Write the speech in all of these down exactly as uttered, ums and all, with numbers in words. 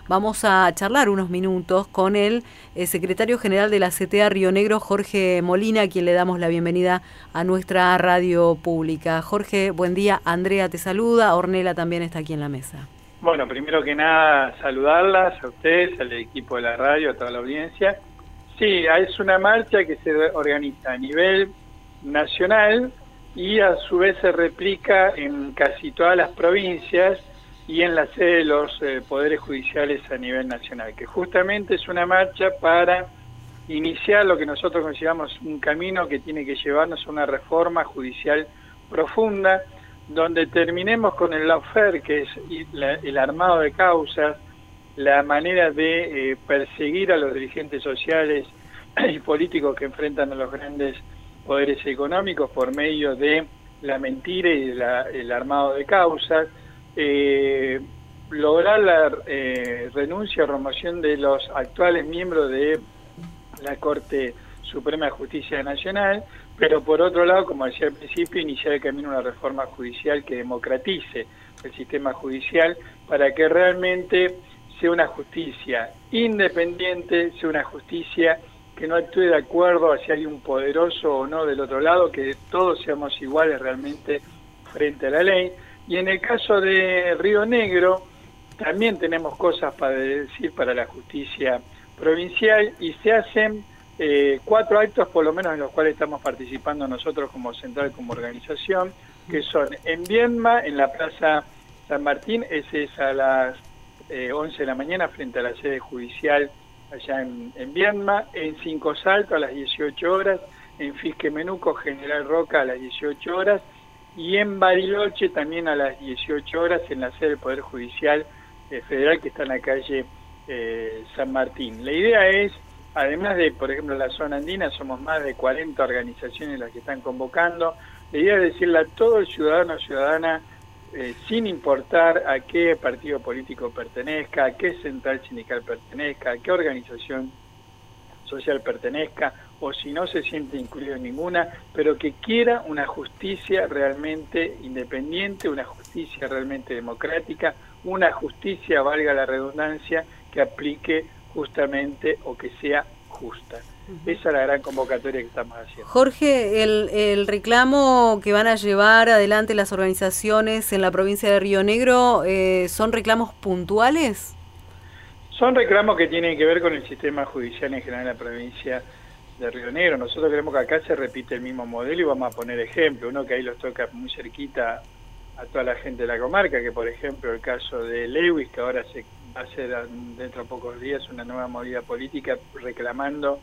vamos a charlar unos minutos con el, el secretario general de la C T A Río Negro, Jorge Molina, a quien le damos la bienvenida a nuestra radio pública. Jorge, buen día. Andrea te saluda, Ornella también está aquí en la mesa. Bueno, primero que nada, saludarlas a ustedes, al equipo de la radio, a toda la audiencia. Sí, es una marcha que se organiza a nivel nacional y a su vez se replica en casi todas las provincias y en la sede de los eh, poderes judiciales a nivel nacional, que justamente es una marcha para iniciar lo que nosotros consideramos un camino que tiene que llevarnos a una reforma judicial profunda, donde terminemos con el lawfare, que es la, el armado de causas, la manera de eh, perseguir a los dirigentes sociales y políticos que enfrentan a los grandes poderes económicos por medio de la mentira y de la, el armado de causas, eh, lograr la eh, renuncia o remoción de los actuales miembros de la Corte Suprema de Justicia Nacional, pero por otro lado, como decía al principio, iniciar el camino a una reforma judicial que democratice el sistema judicial para que realmente sea una justicia independiente, sea una justicia que no actúe de acuerdo a si hay un poderoso o no del otro lado, que todos seamos iguales realmente frente a la ley. Y en el caso de Río Negro, también tenemos cosas para decir para la justicia provincial y se hacen eh, cuatro actos, por lo menos en los cuales estamos participando nosotros como central, como organización, que son en Viedma, en la Plaza San Martín, ese es a las eh, once de la mañana frente a la sede judicial allá en, en Viedma, en Cinco Salto a las dieciocho horas, en Fisquemenuco, General Roca a las dieciocho horas, y en Bariloche también a las dieciocho horas en la sede del Poder Judicial eh, Federal, que está en la calle eh, San Martín. La idea es, además de, por ejemplo, la zona andina, somos más de cuarenta organizaciones las que están convocando, la idea es decirle a todo el ciudadano o ciudadana, Eh, sin importar a qué partido político pertenezca, a qué central sindical pertenezca, a qué organización social pertenezca, o si no se siente incluido en ninguna, pero que quiera una justicia realmente independiente, una justicia realmente democrática, una justicia, valga la redundancia, que aplique justamente o que sea justa. Uh-huh. Esa es la gran convocatoria que estamos haciendo. Jorge, el, el reclamo que van a llevar adelante las organizaciones en la provincia de Río Negro, eh, ¿son reclamos puntuales? Son reclamos que tienen que ver con el sistema judicial en general en la provincia de Río Negro. Nosotros creemos que acá se repite el mismo modelo y vamos a poner ejemplo. Uno que ahí los toca muy cerquita a toda la gente de la comarca, que por ejemplo el caso de Lewis, que ahora se va a hacer dentro de pocos días una nueva movida política reclamando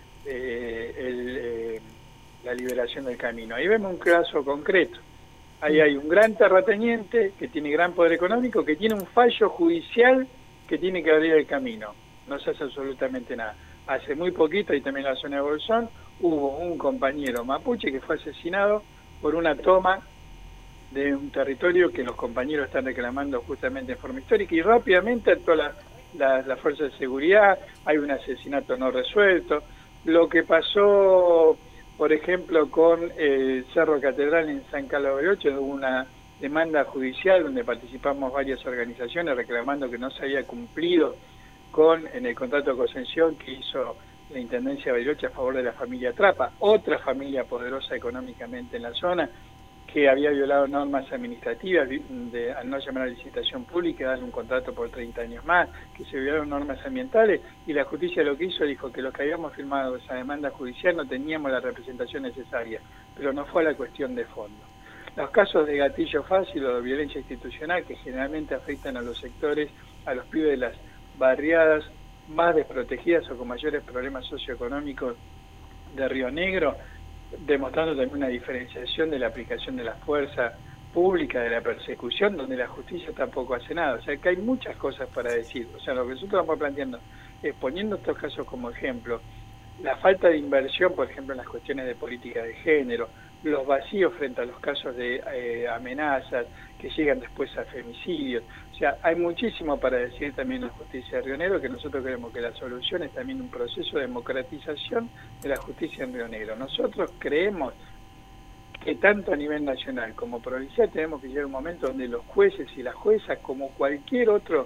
Eh, el, eh, la liberación del camino. Ahí vemos un caso concreto. Ahí hay un gran terrateniente que tiene gran poder económico, que tiene un fallo judicial que tiene que abrir el camino. No se hace absolutamente nada. Hace muy poquito, y también en la zona de Bolsón, hubo un compañero mapuche que fue asesinado por una toma de un territorio que los compañeros están reclamando justamente en forma histórica, y rápidamente actuó la, la, la fuerza de seguridad. Hay un asesinato no resuelto. Lo que pasó, por ejemplo, con el Cerro Catedral en San Carlos de Bariloche, hubo una demanda judicial donde participamos varias organizaciones reclamando que no se había cumplido con en el contrato de concesión que hizo la Intendencia de Bariloche a favor de la familia Trapa, otra familia poderosa económicamente en la zona, que había violado normas administrativas de, al no llamar a licitación pública, darle un contrato por treinta años más, que se violaron normas ambientales, y la justicia lo que hizo, dijo que los que habíamos firmado esa demanda judicial no teníamos la representación necesaria, pero no fue a la cuestión de fondo. Los casos de gatillo fácil o de violencia institucional, que generalmente afectan a los sectores, a los pibes de las barriadas más desprotegidas o con mayores problemas socioeconómicos de Río Negro, demostrando también una diferenciación de la aplicación de la fuerza pública, de la persecución, donde la justicia tampoco hace nada. O sea, que hay muchas cosas para decir. O sea, lo que nosotros vamos planteando es, poniendo estos casos como ejemplo, la falta de inversión, por ejemplo, en las cuestiones de política de género, los vacíos frente a los casos de eh, amenazas que llegan después a femicidios. O sea, hay muchísimo para decir también en la justicia de Río Negro, que nosotros creemos que la solución es también un proceso de democratización de la justicia en Río Negro. Nosotros creemos que tanto a nivel nacional como provincial tenemos que llegar a un momento donde los jueces y las juezas, como cualquier otro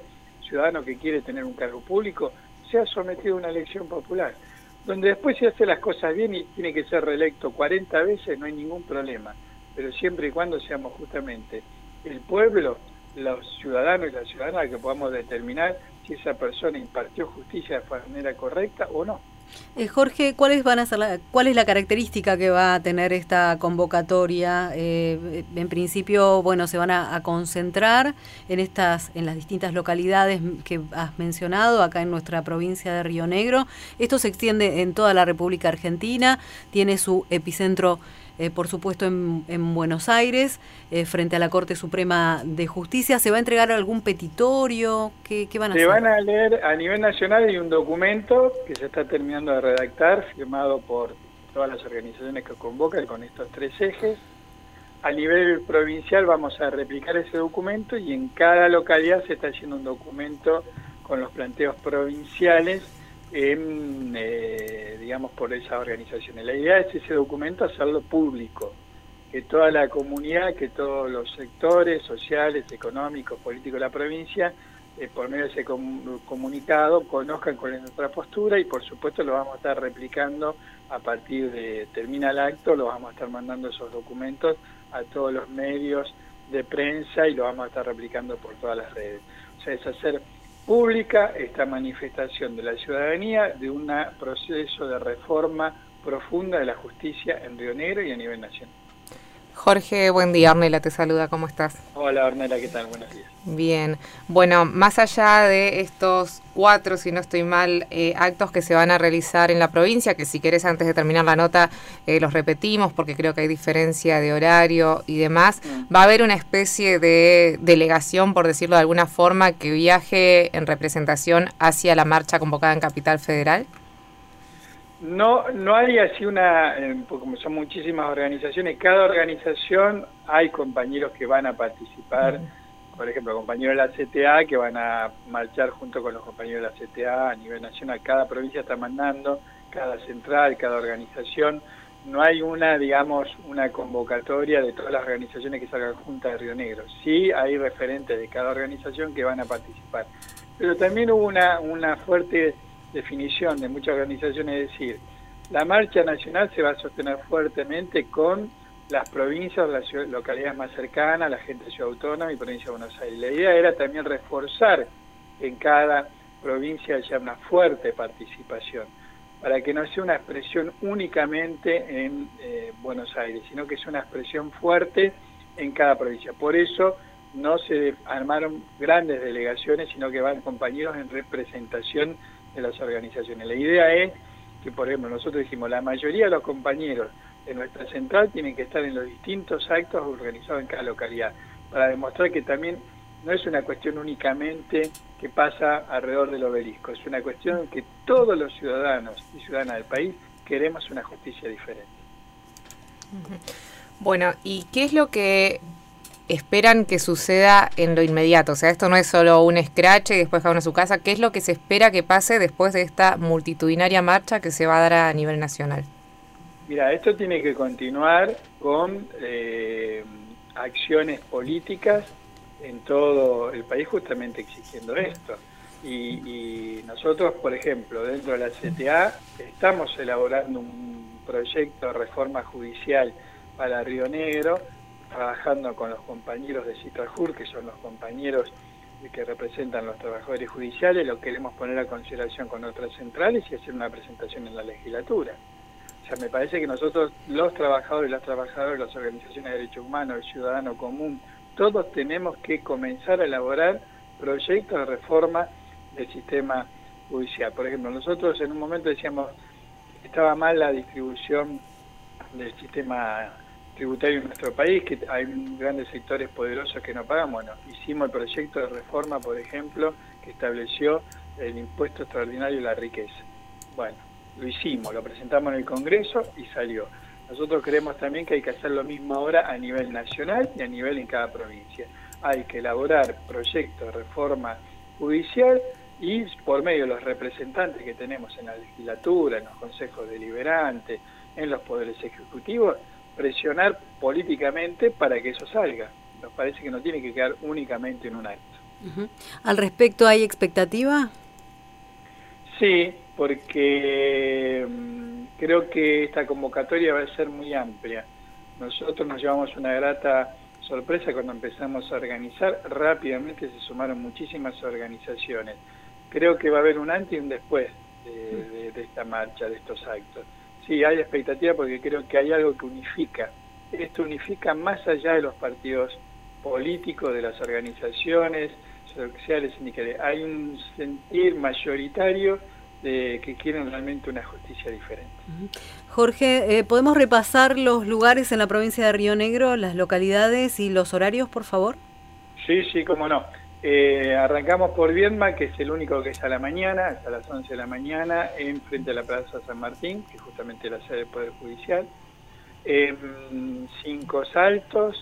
ciudadano que quiere tener un cargo público sea sometido a una elección popular, donde después se hace las cosas bien y tiene que ser reelecto cuarenta veces, no hay ningún problema, pero siempre y cuando seamos justamente el pueblo, los ciudadanos y las ciudadanas que podamos determinar si esa persona impartió justicia de manera correcta o no. Eh, Jorge, ¿cuáles van a ser la, ¿cuál es la característica que va a tener esta convocatoria? Eh, en principio, bueno, se van a, a concentrar en estas, en las distintas localidades que has mencionado acá en nuestra provincia de Río Negro. Esto se extiende en toda la República Argentina, tiene su epicentro, eh, por supuesto, en, en Buenos Aires, eh, frente a la Corte Suprema de Justicia. ¿Se va a entregar algún petitorio? ¿Qué, qué van a se hacer? Se van a leer a nivel nacional, hay un documento que se está terminando de redactar, firmado por todas las organizaciones que convocan con estos tres ejes. A nivel provincial vamos a replicar ese documento y en cada localidad se está haciendo un documento con los planteos provinciales, en, eh, digamos, por esas organizaciones. La idea es ese documento hacerlo público, que toda la comunidad, que todos los sectores sociales, económicos, políticos de la provincia, eh, por medio de ese com comunicado, conozcan cuál es nuestra postura y por supuesto lo vamos a estar replicando a partir de, termina el acto, lo vamos a estar mandando esos documentos a todos los medios de prensa y lo vamos a estar replicando por todas las redes. O sea, es hacer pública esta manifestación de la ciudadanía de un proceso de reforma profunda de la justicia en Río Negro y a nivel nacional. Jorge, buen día. Ornella te saluda, ¿cómo estás? Hola Ornella, ¿qué tal? Buenos días. Bien, bueno, más allá de estos cuatro, si no estoy mal, eh, actos que se van a realizar en la provincia, que si querés antes de terminar la nota eh, los repetimos porque creo que hay diferencia de horario y demás, mm. va a haber una especie de delegación, por decirlo de alguna forma, que viaje en representación hacia la marcha convocada en Capital Federal. No, no hay así una, eh, como son muchísimas organizaciones, cada organización hay compañeros que van a participar, uh-huh. por ejemplo, compañeros de la C T A que van a marchar junto con los compañeros de la C T A a nivel nacional, cada provincia está mandando, cada central, cada organización, no hay una, digamos, una convocatoria de todas las organizaciones que salgan juntas de Río Negro, sí hay referentes de cada organización que van a participar, pero también hubo una, una fuerte definición de muchas organizaciones, es decir, la marcha nacional se va a sostener fuertemente con las provincias, las ciudad, localidades más cercanas, la gente de Ciudad Autónoma y provincia de Buenos Aires. La idea era también reforzar en cada provincia ya una fuerte participación, para que no sea una expresión únicamente en eh, Buenos Aires, sino que sea una expresión fuerte en cada provincia. Por eso no se armaron grandes delegaciones, sino que van compañeros en representación de las organizaciones. La idea es que, por ejemplo, nosotros dijimos, la mayoría de los compañeros de nuestra central tienen que estar en los distintos actos organizados en cada localidad, para demostrar que también no es una cuestión únicamente que pasa alrededor del obelisco, es una cuestión que todos los ciudadanos y ciudadanas del país queremos una justicia diferente. Bueno, ¿y qué es lo que esperan que suceda en lo inmediato? O sea, esto no es solo un scratch y después cada uno a su casa. ¿Qué es lo que se espera que pase después de esta multitudinaria marcha que se va a dar a nivel nacional? Mira, esto tiene que continuar con eh, acciones políticas en todo el país justamente exigiendo esto. Y, y nosotros, por ejemplo, dentro de la C T A estamos elaborando un proyecto de reforma judicial para Río Negro, trabajando con los compañeros de Citrajur, que son los compañeros que representan los trabajadores judiciales, lo queremos poner a consideración con otras centrales y hacer una presentación en la legislatura. O sea, me parece que nosotros, los trabajadores, las trabajadoras, las organizaciones de derechos humanos, el ciudadano común, todos tenemos que comenzar a elaborar proyectos de reforma del sistema judicial. Por ejemplo, nosotros en un momento decíamos que estaba mal la distribución del sistema tributario en nuestro país, que hay grandes sectores poderosos que no pagan. Bueno, hicimos el proyecto de reforma, por ejemplo, que estableció el impuesto extraordinario de la riqueza. Bueno, lo hicimos, lo presentamos en el Congreso y salió. Nosotros creemos también que hay que hacer lo mismo ahora a nivel nacional y a nivel en cada provincia. Hay que elaborar proyectos de reforma judicial y por medio de los representantes que tenemos en la legislatura, en los consejos deliberantes, en los poderes ejecutivos, presionar políticamente para que eso salga. Nos parece que no tiene que quedar únicamente en un acto. Uh-huh. ¿Al respecto hay expectativa? Sí, porque um, creo que esta convocatoria va a ser muy amplia. Nosotros nos llevamos una grata sorpresa cuando empezamos a organizar. Rápidamente se sumaron muchísimas organizaciones. Creo que va a haber un antes y un después de, de, de esta marcha, de estos actos. Sí, hay expectativa porque creo que hay algo que unifica. Esto unifica más allá de los partidos políticos, de las organizaciones sociales, sindicales. Hay un sentir mayoritario de que quieren realmente una justicia diferente. Jorge, eh, ¿podemos repasar los lugares en la provincia de Río Negro, las localidades y los horarios, por favor? Sí, sí, cómo no. Eh, arrancamos por Viedma, que es el único que es a la mañana, es a las once de la mañana, en frente a la Plaza San Martín, que es justamente la sede del Poder Judicial. Eh, Cinco Saltos,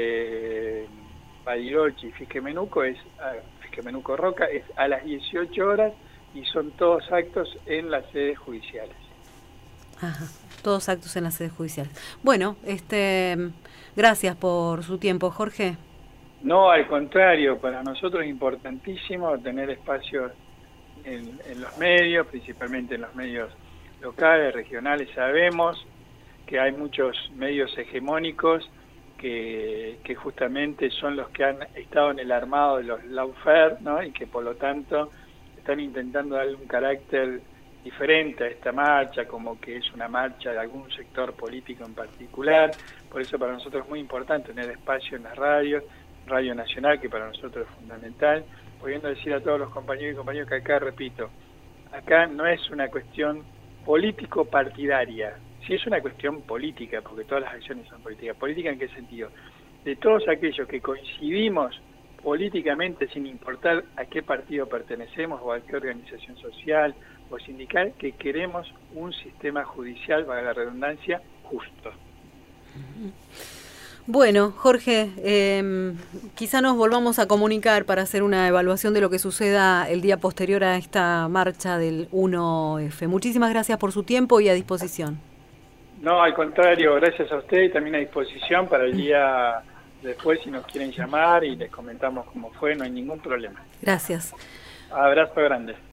eh, Bariloche y Fisquemenuco, es a, Fisquemenuco Roca, es a las dieciocho horas y son todos actos en las sedes judiciales. Ajá, todos actos en las sedes judiciales. Bueno, este, gracias por su tiempo, Jorge. No, al contrario, para nosotros es importantísimo tener espacios en, en los medios, principalmente en los medios locales, regionales. Sabemos que hay muchos medios hegemónicos que, que justamente son los que han estado en el armado de los lawfare, ¿no? Y que por lo tanto están intentando darle un carácter diferente a esta marcha, como que es una marcha de algún sector político en particular. Por eso para nosotros es muy importante tener espacio en las radios, Radio Nacional, que para nosotros es fundamental, pudiendo decir a todos los compañeros y compañeras que acá, repito, acá no es una cuestión político-partidaria, sí es una cuestión política, porque todas las acciones son políticas. ¿Política en qué sentido? De todos aquellos que coincidimos políticamente, sin importar a qué partido pertenecemos o a qué organización social o sindical, que queremos un sistema judicial, valga la redundancia, justo. Bueno, Jorge, eh, quizá nos volvamos a comunicar para hacer una evaluación de lo que suceda el día posterior a esta marcha del uno efe. Muchísimas gracias por su tiempo y a disposición. No, al contrario, gracias a usted y también a disposición para el día después si nos quieren llamar y les comentamos cómo fue, no hay ningún problema. Gracias. Abrazo grande.